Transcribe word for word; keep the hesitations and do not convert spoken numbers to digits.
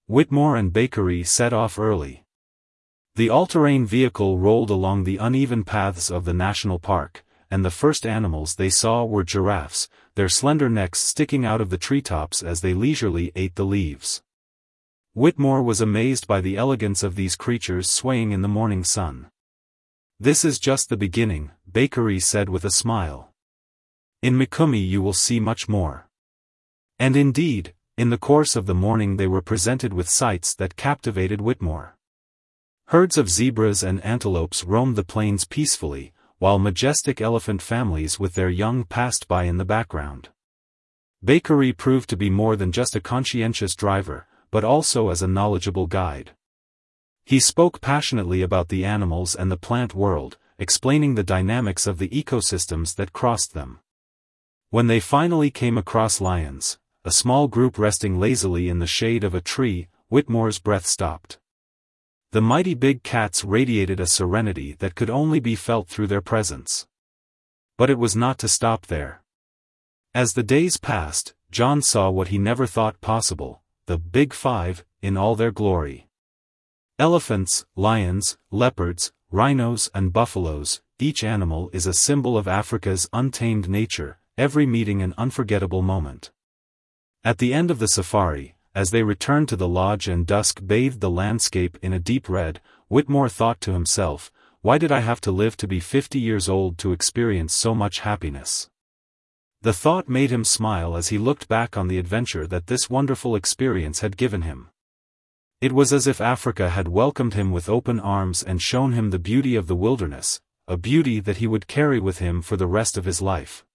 Whitmore and Bakery set off early. The all-terrain vehicle rolled along the uneven paths of the national park, and the first animals they saw were giraffes, their slender necks sticking out of the treetops as they leisurely ate the leaves. Whitmore was amazed by the elegance of these creatures swaying in the morning sun. "This is just the beginning," Bakery said with a smile. "In Mikumi you will see much more." And indeed, in the course of the morning they were presented with sights that captivated Whitmore. Herds of zebras and antelopes roamed the plains peacefully, while majestic elephant families with their young passed by in the background. Bakery proved to be more than just a conscientious driver, but also as a knowledgeable guide. He spoke passionately about the animals and the plant world, explaining the dynamics of the ecosystems that crossed them. When they finally came across lions, a small group resting lazily in the shade of a tree, Whitmore's breath stopped. The mighty big cats radiated a serenity that could only be felt through their presence. But it was not to stop there. As the days passed, John saw what he never thought possible, the Big Five, in all their glory. Elephants, lions, leopards, rhinos and buffaloes, each animal is a symbol of Africa's untamed nature, every meeting an unforgettable moment. At the end of the safari, as they returned to the lodge and dusk bathed the landscape in a deep red, Whitmore thought to himself, "Why did I have to live to be fifty years old to experience so much happiness?" The thought made him smile as he looked back on the adventure that this wonderful experience had given him. It was as if Africa had welcomed him with open arms and shown him the beauty of the wilderness, a beauty that he would carry with him for the rest of his life.